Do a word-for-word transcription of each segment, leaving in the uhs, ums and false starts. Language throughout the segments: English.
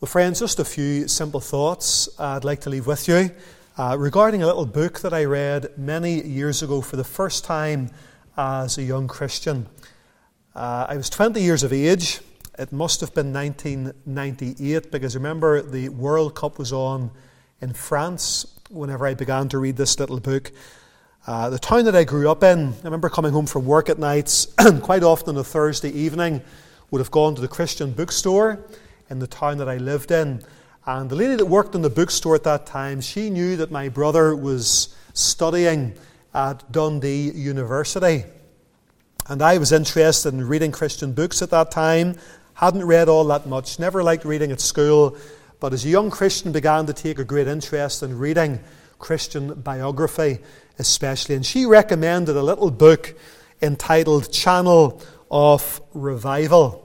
Well, friends, just a few simple thoughts I'd like to leave with you uh, regarding a little book that I read many years ago for the first time as a young Christian. Uh, I was twenty years of age. It must have been nineteen ninety-eight, because remember the World Cup was on in France whenever I began to read this little book. Uh, the town that I grew up in, I remember coming home from work at nights, and quite often on a Thursday evening would have gone to the Christian bookstore in the town that I lived in. And the lady that worked in the bookstore at that time, she knew that my brother was studying at Dundee University. And I was interested in reading Christian books at that time. Hadn't read all that much, never liked reading at school. But as a young Christian, began to take a great interest in reading Christian biography especially. And she recommended a little book entitled Channel of Revival,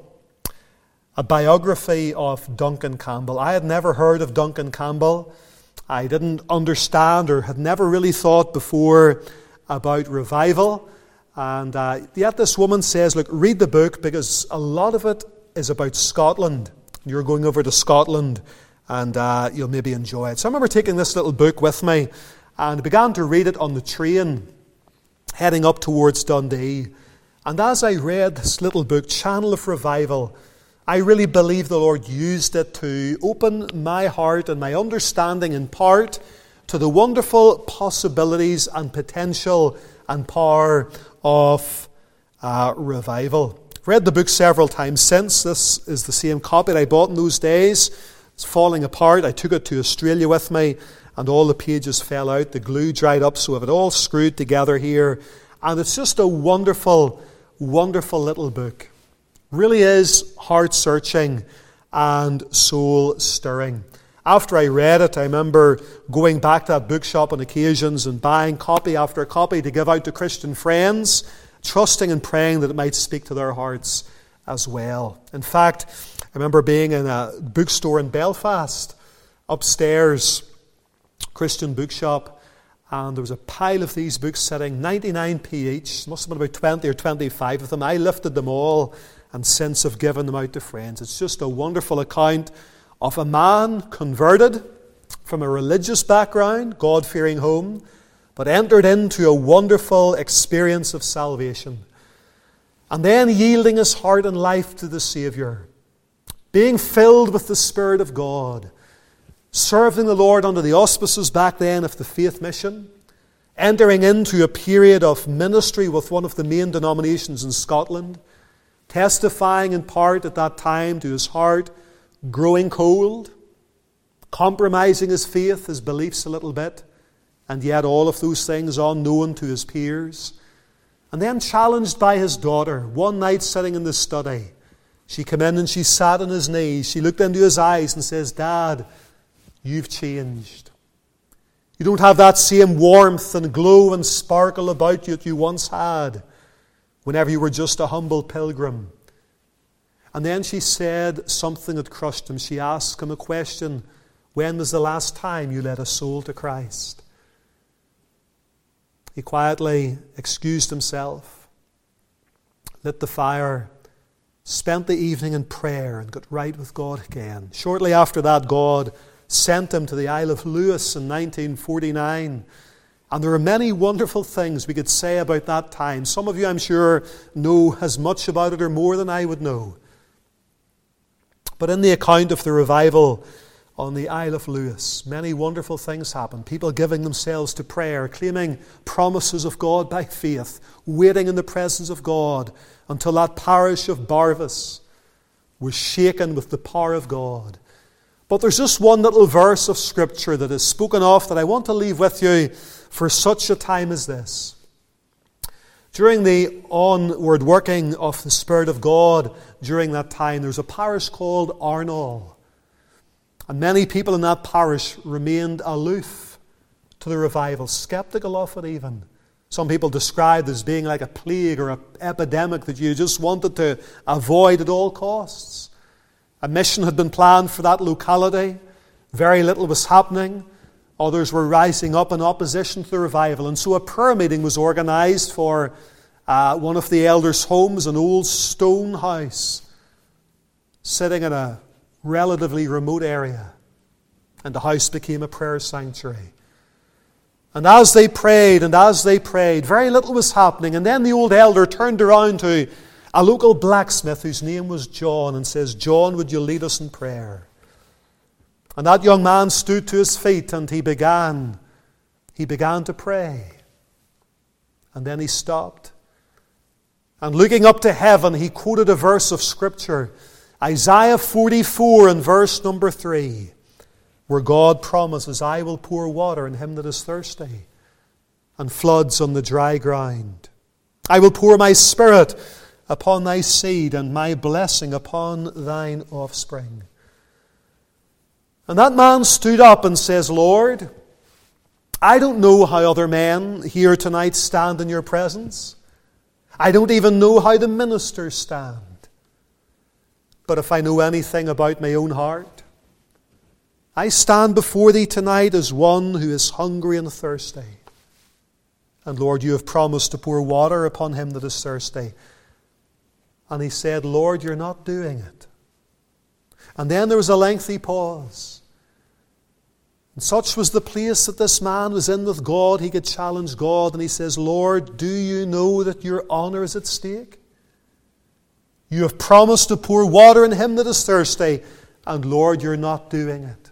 a biography of Duncan Campbell. I had never heard of Duncan Campbell. I didn't understand or had never really thought before about revival. And uh, yet this woman says, look, read the book, because a lot of it is about Scotland. You're going over to Scotland and uh, you'll maybe enjoy it. So I remember taking this little book with me and began to read it on the train heading up towards Dundee. And as I read this little book, Channel of Revival, I really believe the Lord used it to open my heart and my understanding in part to the wonderful possibilities and potential and power of uh, revival. I've read the book several times since. This is the same copy that I bought in those days. It's falling apart. I took it to Australia with me, and all the pages fell out. The glue dried up, so I have it all screwed together here. And it's just a wonderful, wonderful little book. Really is heart-searching and soul-stirring. After I read it, I remember going back to that bookshop on occasions and buying copy after copy to give out to Christian friends, trusting and praying that it might speak to their hearts as well. In fact, I remember being in a bookstore in Belfast, upstairs, Christian bookshop, and there was a pile of these books sitting, ninety-nine p each. Must have been about twenty or twenty-five of them. I lifted them all and since have given them out to friends. It's just a wonderful account of a man converted from a religious background, God-fearing home, but entered into a wonderful experience of salvation. And then yielding his heart and life to the Saviour, being filled with the Spirit of God, serving the Lord under the auspices back then of the Faith Mission, entering into a period of ministry with one of the main denominations in Scotland, testifying in part at that time to his heart growing cold, compromising his faith, his beliefs a little bit, and yet all of those things unknown to his peers. And then challenged by his daughter, one night sitting in the study, she came in and she sat on his knees. She looked into his eyes and says, Dad, you've changed. You don't have that same warmth and glow and sparkle about you that you once had whenever you were just a humble pilgrim. And then she said something that crushed him. She asked him a question. When was the last time you led a soul to Christ? He quietly excused himself, lit the fire, spent the evening in prayer, and got right with God again. Shortly after that, God sent him to the Isle of Lewis in nineteen forty-nine. And there are many wonderful things we could say about that time. Some of you, I'm sure, know as much about it or more than I would know. But in the account of the revival on the Isle of Lewis, many wonderful things happened. People giving themselves to prayer, claiming promises of God by faith, waiting in the presence of God until that parish of Barvas was shaken with the power of God. But there's just one little verse of Scripture that is spoken of that I want to leave with you for such a time as this. During the onward working of the Spirit of God during that time, there was a parish called Arnall. And many people in that parish remained aloof to the revival, skeptical of it even. Some people described it as being like a plague or an epidemic that you just wanted to avoid at all costs. A mission had been planned for that locality. Very little was happening. Others were rising up in opposition to the revival. And so a prayer meeting was organized for uh, one of the elders' homes, an old stone house, sitting in a relatively remote area, and the house became a prayer sanctuary. And as they prayed and as they prayed, very little was happening. And then the old elder turned around to a local blacksmith whose name was John and says, "John, would you lead us in prayer?" And that young man stood to his feet and he began, he began to pray. And then he stopped. And looking up to heaven, he quoted a verse of Scripture, Isaiah forty-four and verse number three, where God promises, "I will pour water on him that is thirsty, and floods on the dry ground. I will pour my Spirit upon thy seed, and my blessing upon thine offspring." And that man stood up and says, "Lord, I don't know how other men here tonight stand in your presence. I don't even know how the ministers stand. But if I know anything about my own heart, I stand before thee tonight as one who is hungry and thirsty. And Lord, you have promised to pour water upon him that is thirsty." And he said, "Lord, you're not doing it." And then there was a lengthy pause. And such was the place that this man was in with God, he could challenge God. And he says, "Lord, do you know that your honor is at stake? You have promised to pour water on him that is thirsty, and Lord, you're not doing it."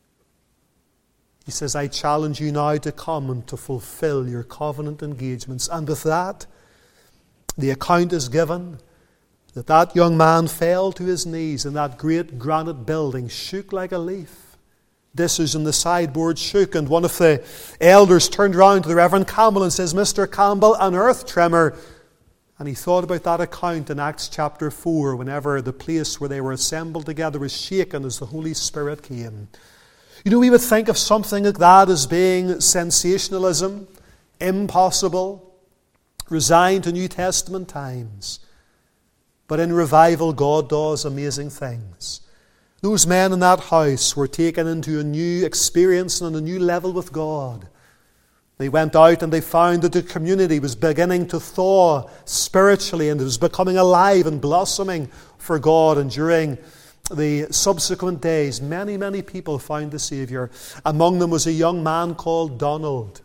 He says, "I challenge you now to come and to fulfill your covenant engagements." And with that, the account is given that that young man fell to his knees, and that great granite building shook like a leaf. Dishes in the sideboard shook, and one of the elders turned round to the Reverend Campbell and says, "Mister Campbell, an earth tremor." And he thought about that account in Acts chapter four, whenever the place where they were assembled together was shaken as the Holy Spirit came. You know, we would think of something like that as being sensationalism, impossible, resigned to New Testament times. But in revival, God does amazing things. Those men in that house were taken into a new experience and a new level with God. They went out and they found that the community was beginning to thaw spiritually, and it was becoming alive and blossoming for God. And during the subsequent days, many, many people found the Saviour. Among them was a young man called Donald.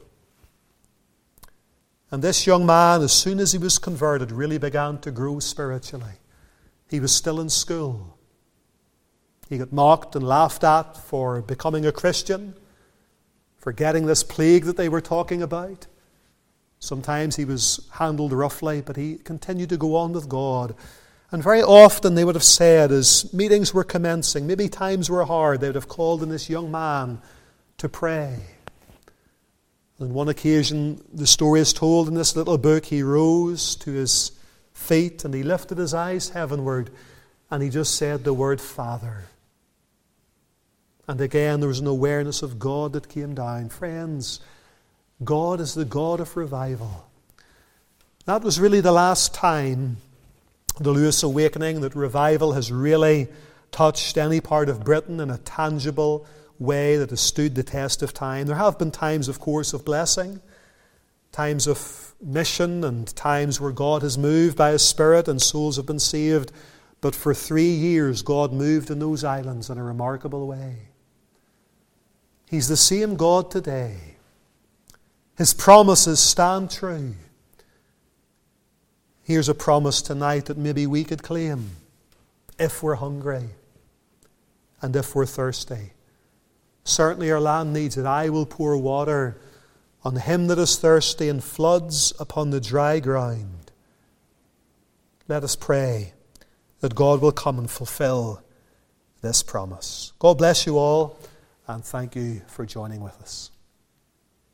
And this young man, as soon as he was converted, really began to grow spiritually. He was still in school. He got mocked and laughed at for becoming a Christian, for getting this plague that they were talking about. Sometimes he was handled roughly, but he continued to go on with God. And very often they would have said, as meetings were commencing, maybe times were hard, they would have called on this young man to pray. On one occasion, the story is told in this little book, he rose to his feet and he lifted his eyes heavenward and he just said the word Father. And again, there was an awareness of God that came down. Friends, God is the God of revival. That was really the last time, the Lewis Awakening, that revival has really touched any part of Britain in a tangible way that has stood the test of time. There have been times, of course, of blessing, times of mission, and times where God has moved by His Spirit and souls have been saved. But for three years, God moved in those islands in a remarkable way. He's the same God today. His promises stand true. Here's a promise tonight that maybe we could claim if we're hungry and if we're thirsty. Certainly our land needs it. I will pour water on him that is thirsty and floods upon the dry ground. Let us pray that God will come and fulfill this promise. God bless you all, and thank you for joining with us.